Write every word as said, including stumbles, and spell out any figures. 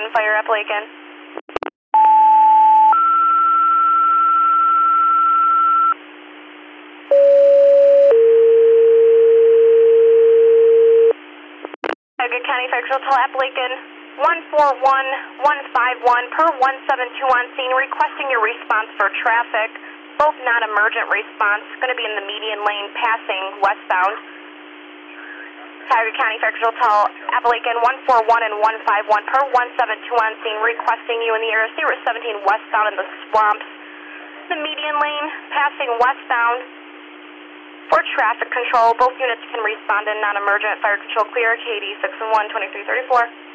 Lincoln, fire up Lincoln. Good County Fire Control, tell Appalachian one four one one five one per one seven two on scene, requesting your response for traffic. Both non-emergent response, going to be in the median lane passing westbound. Cuyahoga County Fire Control, tell Appalachian one four one and one five one per one seven two on scene, requesting you in the area of Route seventeen westbound in the swamps. The median lane passing westbound. For traffic control, both units can respond in non-emergent. Fire control clear, K D six one one, twenty-three thirty-four.